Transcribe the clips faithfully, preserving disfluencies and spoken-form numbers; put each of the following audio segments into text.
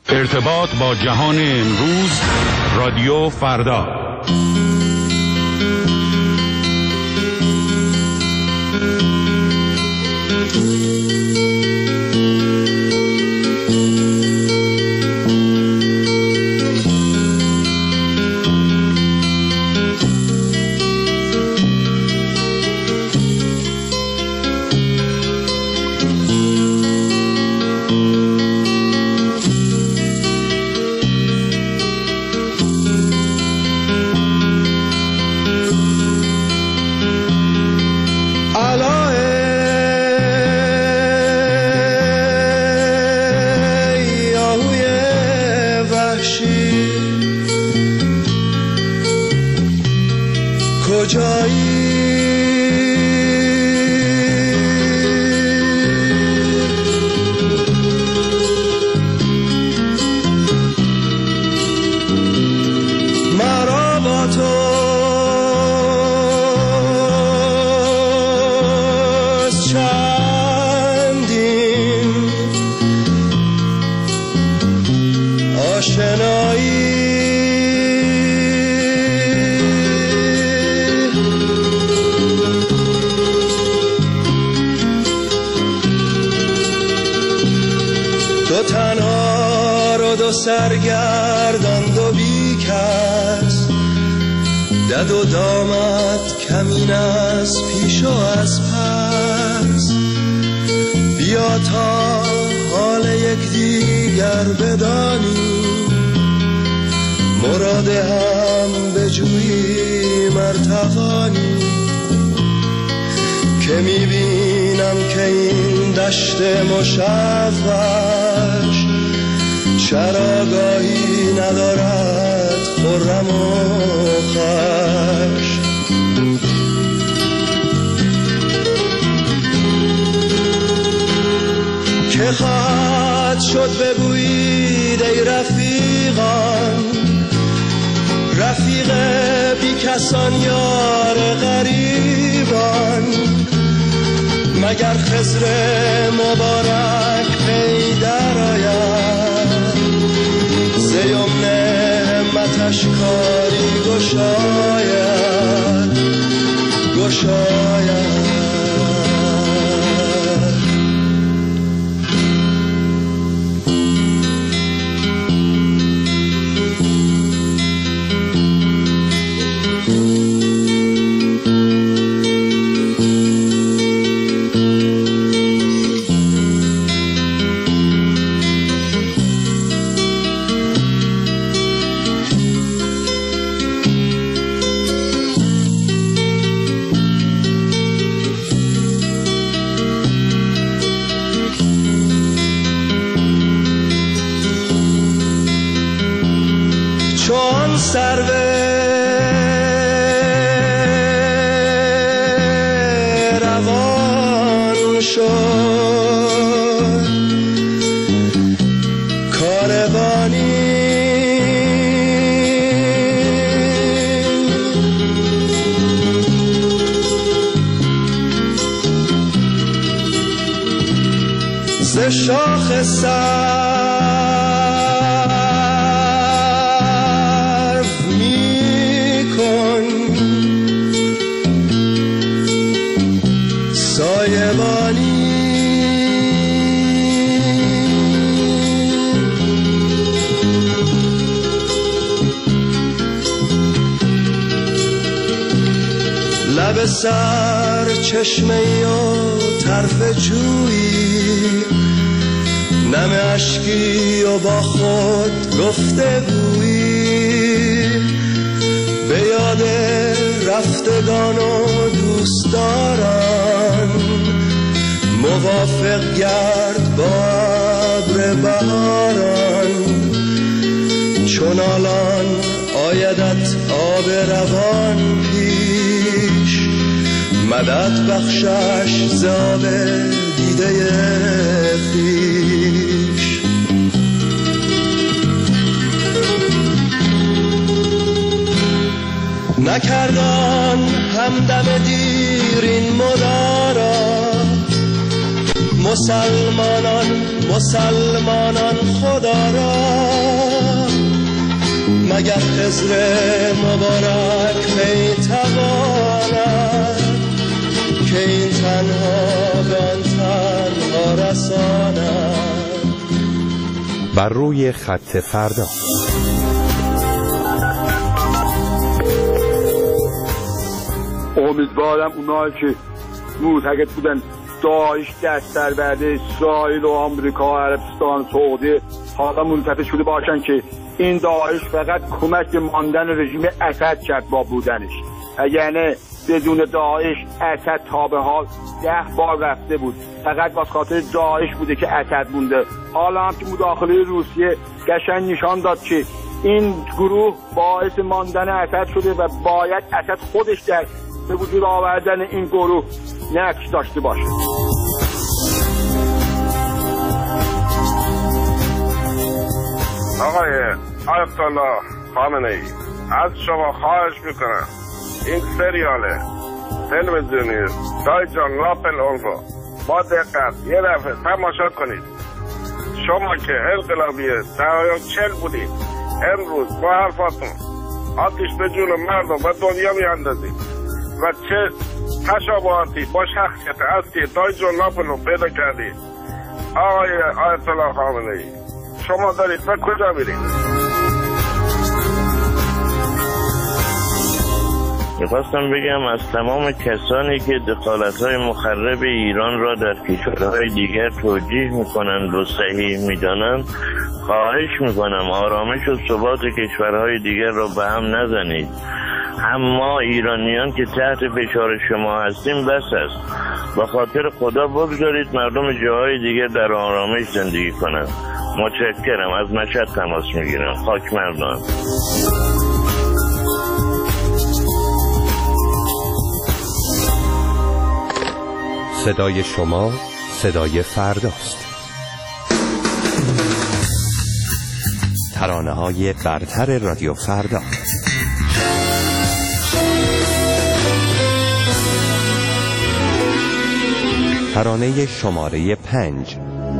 ارتباط با جهان امروز، رادیو فردا. سرگردان و بیکس دد و دامت کمین از پیش و از پس، بیا تا حال یک دیگر بدانی، مراد هم بجویی مرتقانی، که میبینم که این دشت مشوش چراگاهی ندارد خرم و خوش. که خواهد شد بگویید ای رفیقان، رفیق بی کسان یار غریبان، مگر خضر مبارک پی در آید، زیمن همتش کاری گشاید گشاید. سرو روان شد کاروانی، ز شاخ سر لب سر چشمه‌ای و طرف جویی، نم اشکی و با خود گفته گویی، به یاد رفتگان و دوستداران، موافق گرد با ابر بهاران، چون الان آیدت آب روان پیش، مدد بخشش ز آب دیده خویش. نکردان همدم دیر این مدارا، مسلمانان مسلمانان خدا را مگر خضر مبارک میتواند که این تنها به آن تنها رساند. بر روی خط فردا. امیدوارم اونایی که معتقد بودن داعش دست در برده اسرائیل و آمریکا و عربستان سعودی حالا منتفع شده باشن که این داعش فقط کمک ماندن رژیم اسد کرد با بودنش. اگر بدون داعش اسد تا به حال ده بار رفته بود، فقط با خاطر داعش بوده که اسد مونده. حالا هم که مداخله روسیه قشنگ نشان داد که این گروه باعث ماندن اسد شده و باید اسد خودش در به وجود آوردن این گروه نقش داشته باشه. آقای آیت الله خامنه ای، از شما خواهش میکنم این سریال تلویزیونی دایجان لاپل اون رو با دقت یه دفعه تماشا کنید. شما که انقلابی دهه چل بودید، امروز با حرفاتون آتش به جون مردم و دنیا میاندازید و چه تشابهاتی با شخصیت اصلی دایجان لاپل رو پیدا کردید. آقای آیت الله خامنه ای، شما دارید به کجا میرید؟ میخواستم بگم از تمام کسانی که دخالت‌های مخرب ایران را در کشورهای دیگر توجیه میکنند و صحیح میدانند، خواهش میکنم آرامش و ثبات کشورهای دیگر را به هم نزنید. اما ایرانیان که تحت فشار شما هستیم بس است. با خاطر خدا بگذارید مردم جاهای دیگر در آرامش زندگی کنند. متشکرم. از مشهد تماس میگیرم. خاک مردان. صدای شما صدای فرداست. ترانه‌های برتر رادیو فردا. ترانه شماره پنج.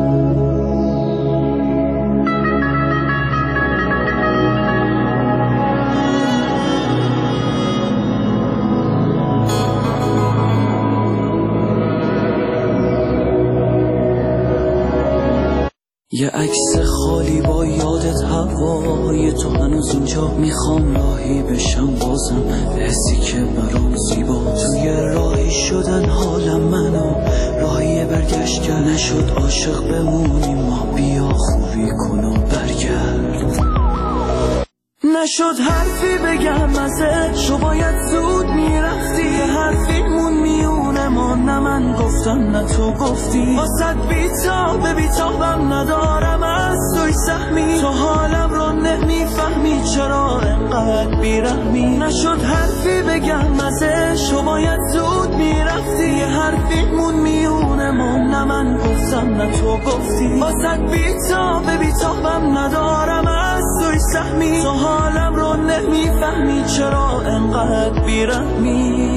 یه عکس خالی با یادت هوای تو هنوز اینجا، میخوام راهی بشم بازم به حسی که برام زیبا. توی راهی شدن حالم منو راهی برگشت که نشد عاشق بمونیم ما، بیا خوبی کن و برگرد. نشد حرفی بگم ازش و باید زود میرفتی، یه حرفیمون میونه ما، نه من گفتم نه تو گفتی. واسد بیتاب بیتابم ندارم از توی سهمی، تو حالم رو نمیفهمی چرا انقدر بیرحمی. نشد حرفی بگم ازش و باید زود میرفتی، یه حرفیمون میونه ما، نه من گفتم نه تو گفتی. واسد بیتاب بیتابم ندارم از توی سهمی، تو حالم رو نمیفهمی چرا انقدر بیرحمی.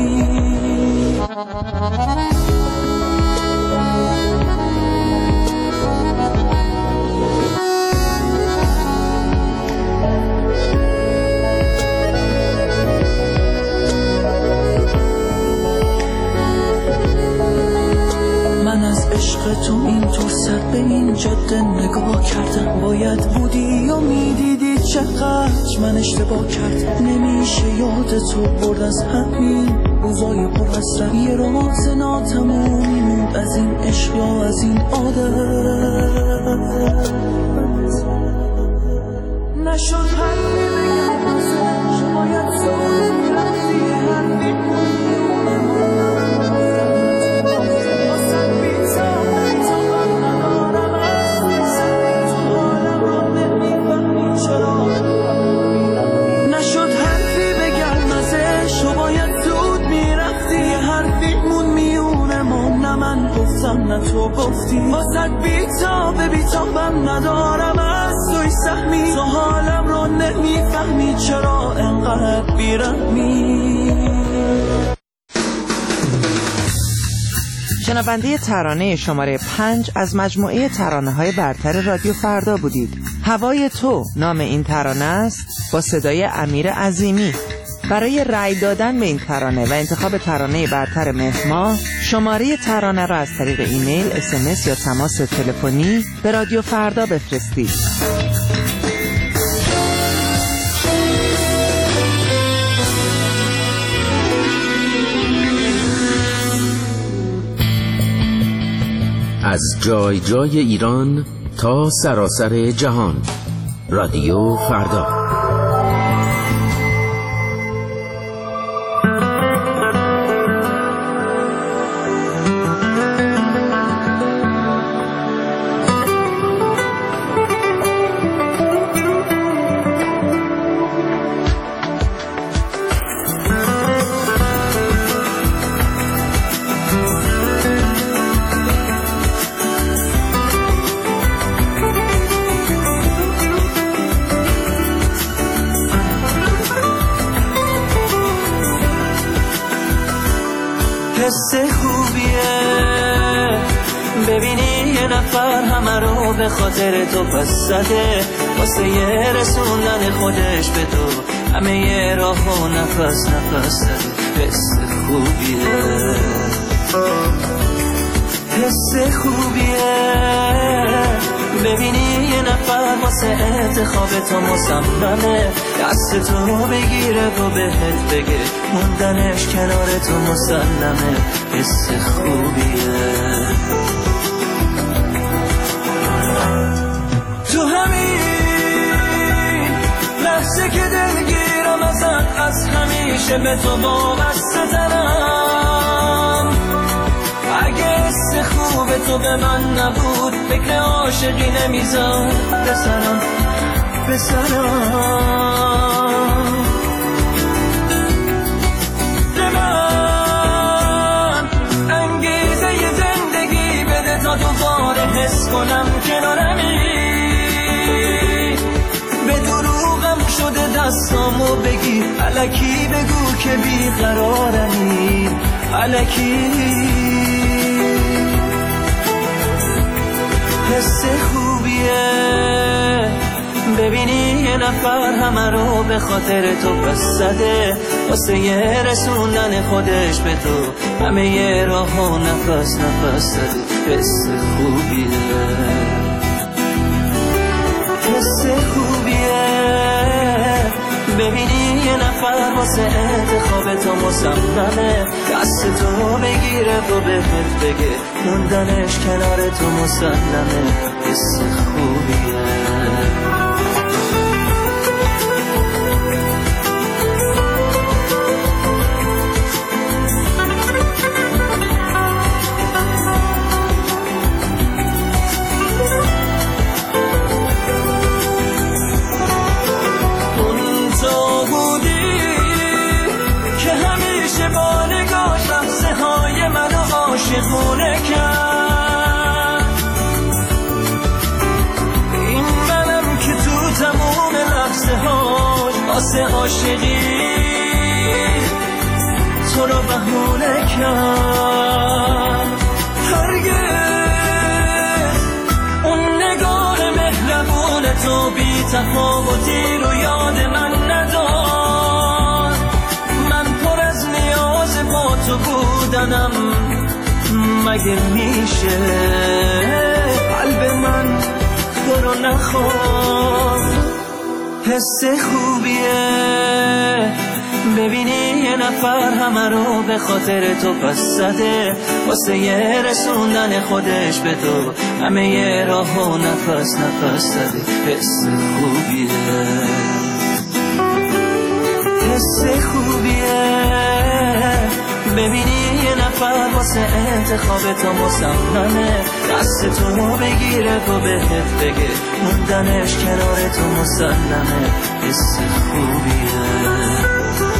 من از عشق تو این تو سر به این جاده نگاه کردم، باید بودی و میدیدی چقدر من اشتباه کردم. نمیشه یاد تو برد از همین روزای پر حسرت، یه راز ناتمومی موند از این عشق یا از این عادت. نشد حرفی بگم ازش باید زود میرفتی، یه حرفی نه تو گفتی. واسد بیتاب بیتابم ندارم از توی سهمی، تو حالم رو نمیفهمی چرا انقدر بیرحمی. شنونده ترانه شماره پنج از مجموعه ترانه‌های برتر رادیو فردا بودید. هوای تو نام این ترانه است با صدای امیر عظیمی. برای رأی دادن به این ترانه و انتخاب ترانه برتر مهما، شماره ترانه را از طریق ایمیل، اس ام اس یا تماس تلفنی به رادیو فردا بفرستید. از جای جای ایران تا سراسر جهان، رادیو فردا. حس خوبیه ببینی یه نفر همه رو به خاطر تو پس زده، واسه یه رسوندن خودش به تو همه یه راه و نفس نفس زده. حس خوبیه حس خوبیه ببینی یه نفر واسه انتخاب تو مصممه، دست تو بگیره و بهت بگه موندنش کنار تو مسلمه. حس خوبیه تو همین لحظه که دلگیرم ازت، از همیشه به تو وابسته ترم. اگه حس خوب تو به من نبود فکر عاشقی نمیزم بسرم بسرم به من انگیزه ی زندگی بده تا دوباره حس کنم کنارمی. به دروغم شده دستامو بگی، الکی بگو که بیقرارمی، الکی. حس خوبیه ببینی یه نفر همه رو به خاطر تو پس زده، واسه یه رسوندن خودش به تو همه یه راه و نفس نفس زده. حس خوبیه حس خوبیه ببینی یه نفر واسه انتخاب تو مصممه، دست تو بگیره و بهت بگه موندنش کنار تو مسلمه. حس خوبیه عاشقونه کرد. این منم که تو تموم لحظه هاش واسه عاشقی تو رو بهونه کرد. هرگز اون نگاه مهربون تو بی تفاوتی رو یاد من نداد. من پر از نیاز با تو بودنم، مگه میشه قلب من تو رو نخواد. حس خوبیه ببینی یه نفر همه رو به خاطر تو پس زده، واسه یه رسوندن خودش به تو همه یه راه و نفس نفس زده. حس خوبیه حس خوبیه ببینی یه نفر واسه انتخاب تو مصممه، دست تو بگیره و بهت بگه موندنش کنار تو مسلمه. حس خوبیه